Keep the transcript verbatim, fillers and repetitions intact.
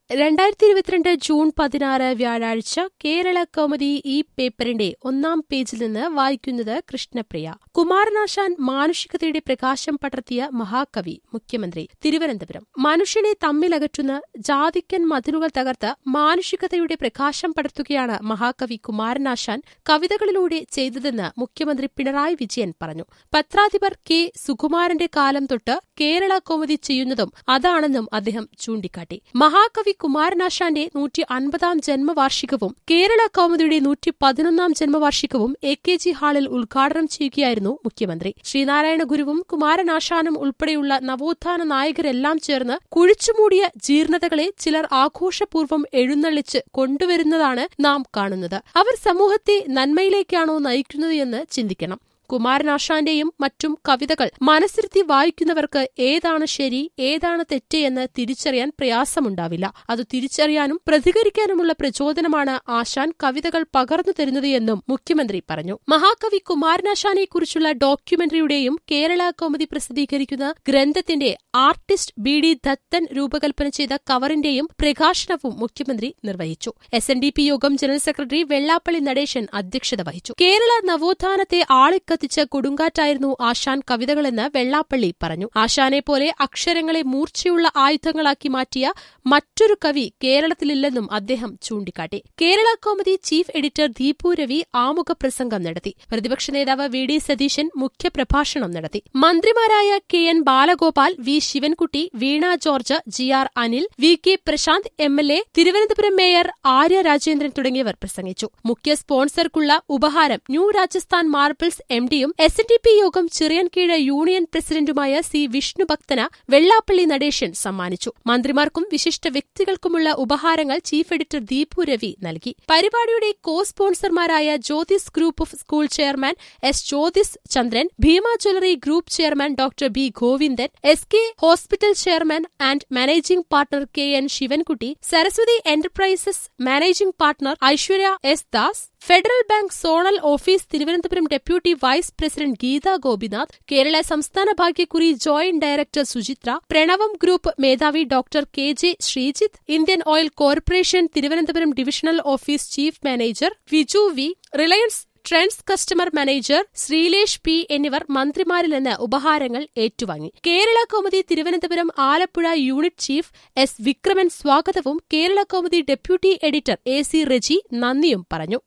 രണ്ടായിരത്തി ഇരുപത്തിരണ്ട് ജൂൺ പതിനാറ് വ്യാഴാഴ്ച കേരള കൗമുദി ഈ പേപ്പറിന്റെ ഒന്നാം പേജിൽ നിന്ന് വായിക്കുന്നത് കൃഷ്ണപ്രിയ. കുമാരനാശാൻ മാനുഷികതയുടെ പ്രകാശം പടർത്തിയ മഹാകവി. മുഖ്യമന്ത്രി തിരുവനന്തപുരം. മനുഷ്യനെ തമ്മിലകറ്റുന്ന ജാതിക്കൻ മതിലുകൾ തകർത്ത് മാനുഷികതയുടെ പ്രകാശം പടർത്തുകയാണ് മഹാകവി കുമാരനാശാൻ കവിതകളിലൂടെ ചെയ്തതെന്ന് മുഖ്യമന്ത്രി പിണറായി വിജയൻ പറഞ്ഞു. പത്രാധിപർ കെ സുകുമാരന്റെ കാലം തൊട്ട് കേരള കൗമുദി ചെയ്യുന്നതും അതാണെന്നും അദ്ദേഹം ചൂണ്ടിക്കാട്ടി. മഹാകവി കുമാരനാശാന്റെ നൂറ്റി അൻപതാം ജന്മവാർഷികവും കേരള കൗമുദിയുടെ നൂറ്റി പതിനൊന്നാം ജന്മവാർഷികവും എ കെ ജി ഹാളിൽ ഉദ്ഘാടനം ചെയ്യുകയായിരുന്നു മുഖ്യമന്ത്രി. ശ്രീനാരായണ ഗുരുവും കുമാരനാശാനും ഉൾപ്പെടെയുള്ള നവോത്ഥാന നായകരെല്ലാം ചേർന്ന് കുഴിച്ചുമൂടിയ ജീർണതകളെ ചിലർ ആഘോഷപൂർവ്വം എഴുന്നള്ളിച്ച് കൊണ്ടുവരുന്നതാണ് നാം കാണുന്നത്. അവർ സമൂഹത്തെ നന്മയിലേക്കാണോ നയിക്കുന്നത് എന്ന് ചിന്തിക്കണം. കുമാരനാശാന്റെയും മറ്റും കവിതകൾ മനസ്സിരുത്തി വായിക്കുന്നവർക്ക് ഏതാണ് ശരി, ഏതാണ് തെറ്റ് എന്ന് തിരിച്ചറിയാൻ പ്രയാസമുണ്ടാവില്ല. അത് തിരിച്ചറിയാനും പ്രതികരിക്കാനുമുള്ള പ്രചോദനമാണ് ആശാൻ കവിതകൾ പകർന്നു തരുന്നത് എന്നും മുഖ്യമന്ത്രി പറഞ്ഞു. മഹാകവി കുമാരനാശാനെക്കുറിച്ചുള്ള ഡോക്യുമെന്ററിയുടെയും കേരള കൗമുദി പ്രസിദ്ധീകരിക്കുന്ന ഗ്രന്ഥത്തിന്റെ ആർട്ടിസ്റ്റ് ബി ഡി ദത്തൻ രൂപകൽപ്പന ചെയ്ത കവറിന്റെയും പ്രകാശനവും മുഖ്യമന്ത്രി നിർവഹിച്ചു. എസ് എൻ ഡി പി യോഗം ജനറൽ സെക്രട്ടറി വെള്ളാപ്പള്ളി നടേശൻ അധ്യക്ഷത വഹിച്ചു. കേരള നവോത്ഥാനത്തെ ആളിക്ക ത്തിച്ച കൊടുങ്കാറ്റായിരുന്നു ആശാൻ കവിതകളെന്ന് വെള്ളാപ്പള്ളി പറഞ്ഞു. ആശാനെ പോലെ അക്ഷരങ്ങളെ മൂർച്ചയുള്ള ആയുധങ്ങളാക്കി മാറ്റിയ മറ്റൊരു കവി കേരളത്തിലില്ലെന്നും അദ്ദേഹം ചൂണ്ടിക്കാട്ടി. കേരള കൗമുദി ചീഫ് എഡിറ്റർ ദീപു രവി ആമുഖ പ്രസംഗം നടത്തി. പ്രതിപക്ഷ നേതാവ് വി ഡി സതീശൻ മുഖ്യപ്രഭാഷണം നടത്തി. മന്ത്രിമാരായ K N Balagopal, V Sivankutty, Veena George, G R Anil, V K Prashanth M L A, Thiruvananthapuram mayor Arya Rajendran തുടങ്ങിയവർ പ്രസംഗിച്ചു. മുഖ്യ സ്പോൺസർക്കുള്ള ഉപഹാരം ന്യൂ രാജസ്ഥാൻ മാർബിൾസ് എം ഡിയും എസ് എൻ ഡി പി യോഗം ചിറയൻകീഴ് യൂണിയൻ പ്രസിഡന്റുമായ സി വിഷ്ണുഭക്തന് വെള്ളാപ്പള്ളി നടേശൻ സമ്മാനിച്ചു. മന്ത്രിമാർക്കും വിശിഷ്ട വ്യക്തികൾക്കുമുള്ള ഉപഹാരങ്ങൾ ചീഫ് എഡിറ്റർ ദീപു രവി നൽകി. പരിപാടിയുടെ കോ സ്പോൺസർമാരായ Jyothis group of school chairman S Jyothis Chandran, Bhima jewellery group chairman doctor B Govindan, S K hospital chairman and managing partner K N Sivankutty, Saraswathi enterprises managing partner Aishwarya S Das, federal bank zonal office Thiruvananthapuram deputy vice president Geetha Gopinath, Kerala സംസ്ഥാന ഭാഗ്യക്കുറി ജോയിന്റ് ഡയറക്ടർ സുചിത്ര, Pranavam group മേധാവി doctor K J Sreejith, Indian oil corporation Thiruvananthapuram divisional office chief manager Viju V, Reliance trends customer manager Sreelesh P എന്നിവർ മന്ത്രിമാരിൽ നിന്ന് ഉപഹാരങ്ങൾ ഏറ്റുവാങ്ങി. Kerala Kaumudi Thiruvananthapuram Alappuzha unit chief S Vikraman സ്വാഗതവും Kerala Kaumudi deputy editor A C Reji നന്ദിയും പറഞ്ഞു.